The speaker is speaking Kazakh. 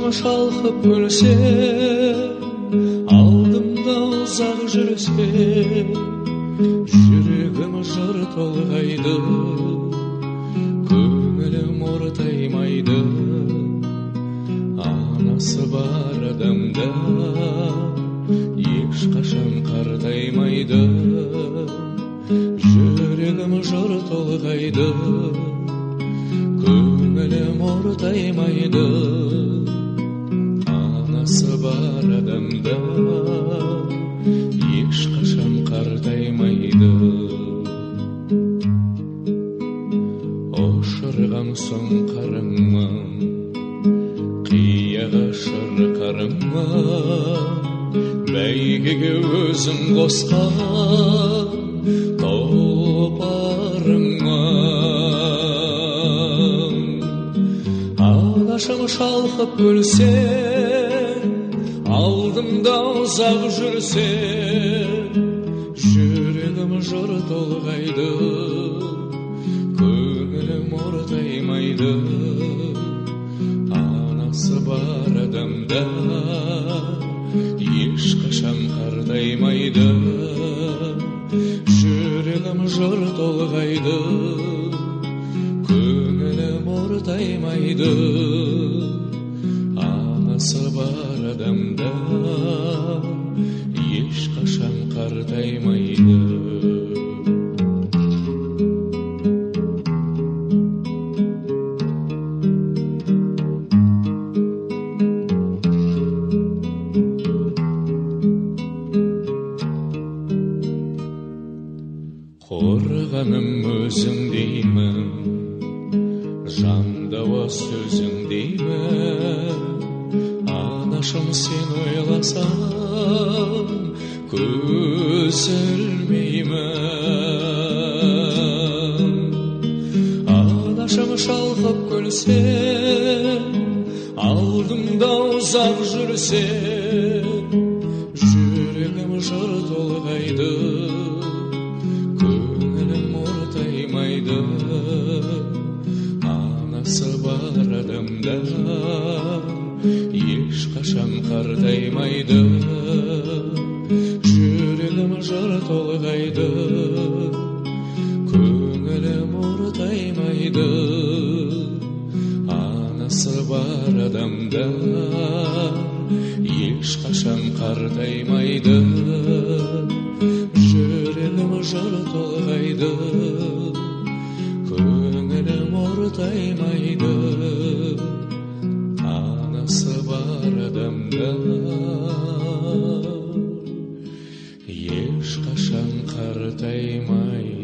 шалқып күлсе, алдымда ұзақ жүрсе, жүрегім жыр толғайды, көңілім ортаймайды. Анасы бар адамда ешқашан қартаймайды, жүрегім жыр толғайды, көңілім ортаймайды. Анасы бар адамда ешқашан қартаймайды. Ошырған соң қарыңмын, қияға шырқарыңмын, бәйгеге өзің қосқан тұлпарыңмын. Алашым шалқып күлсе, алдымда ұзақ жүрсе, жүрегім жыр толғайды, көңілім ортаймайды. Анасы бар адамда ешқашан қартаймайды, жүрегім жыр толғайды, көңілім ортаймайды. Анасы бар адамда ешқашан қартаймайды. Қорғаным өзің деймін, жандауа сөзің деймін. Анашым сен ойласам, көз ілмеймін. Анашым шалқып күлсе, алдымда ұзақ жүрсе, жүрегім жыр толғайды, көңілім ортаймайды. Анасы бар адамда ешқашан қартаймайды, жүрегім жыр толғайды, көңілім ортаймайды. Анасы бар адамда ешқашан қартаймайды, жүрегім жыр толғайды, көңілім ортаймайды. Анасы бар адамда ешқашан қартаймайды.